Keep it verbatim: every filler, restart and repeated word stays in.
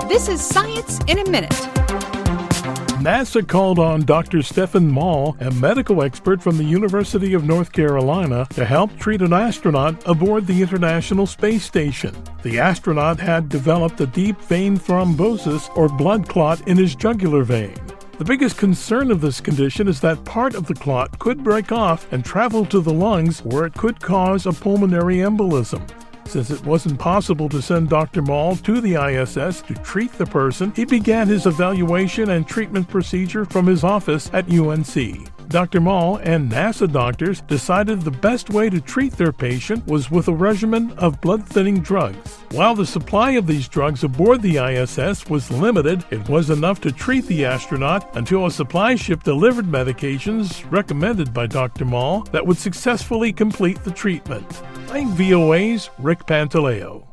This is Science in a Minute. NASA called on Doctor Stephen Mall, a medical expert from the University of North Carolina, to help treat an astronaut aboard the International Space Station. The astronaut had developed a deep vein thrombosis, or blood clot, in his jugular vein. The biggest concern of this condition is that part of the clot could break off and travel to the lungs, where it could cause a pulmonary embolism. Since it wasn't possible to send Doctor Mall to the I S S to treat the person, he began his evaluation and treatment procedure from his office at U N C. Doctor Mall and NASA doctors decided the best way to treat their patient was with a regimen of blood-thinning drugs. While the supply of these drugs aboard the I S S was limited, it was enough to treat the astronaut until a supply ship delivered medications recommended by Doctor Mall that would successfully complete the treatment. I'm V O A's Rick Pantaleo.